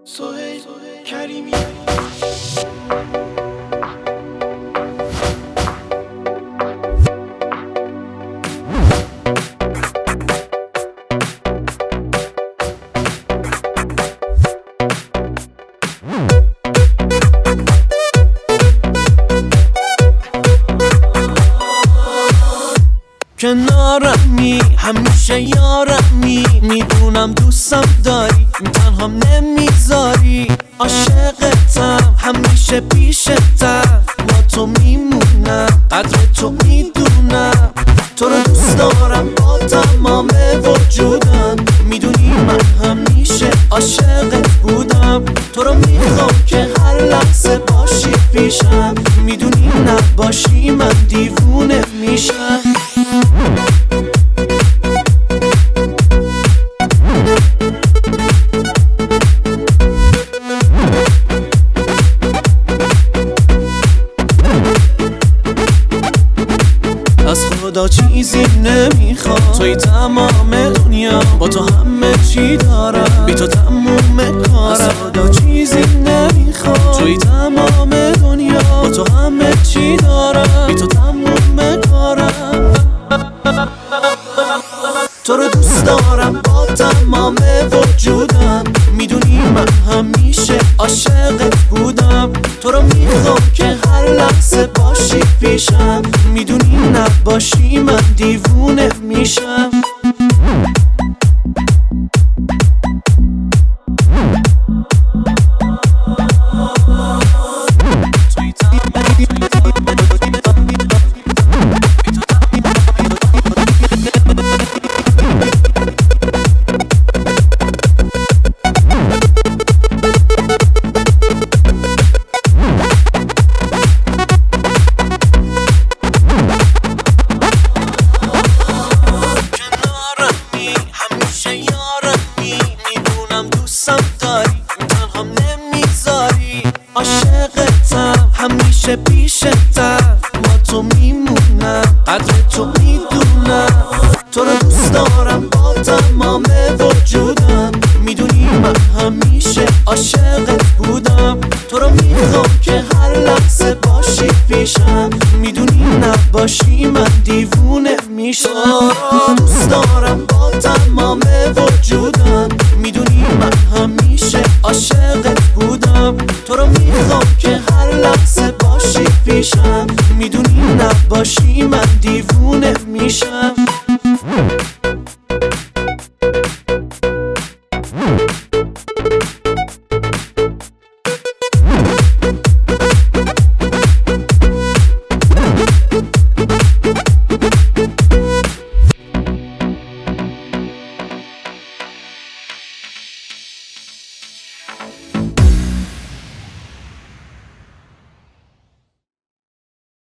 سهیل کریمی. کنارمی همیشه یارمی، میدونم دوستم داری تنهام نمیذاری. عاشقتم همیشه پیشتم، با تو میمونم قدر تو میدونم. تو رو دوست دارم با تمام وجودم، میدونی من همیشه عاشقت بودم. تو رو میخوام که هر لحظه باشی پیشم، میدونی نباشی من دیوونه میشم. از خدا چیزی نمیخوام، توی تمام دنیا، با تو همه چی دارم، بی تو تموم کارم. از خدا چیزی نمیخوام، توی تمام دنیا، با تو همه چی دارم، بی تو تموم کارم. تو رو دوست دارم با تمام وجودم، میدونی من همیشه عاشقت بودم. تو رو میخوام که هر لحظه باشی پیشم، میدونی نباشی من دیوونه میشم. عاشقتم همیشه پیشتم، با تو میمونم قدر تو میدونم. تو رو دوست دارم با تمام وجودم، میدونی من همیشه عاشقت بودم. تو رو میخوام که هر لحظه باشی پیشم، میدونی نباشی من دیوونه میشم.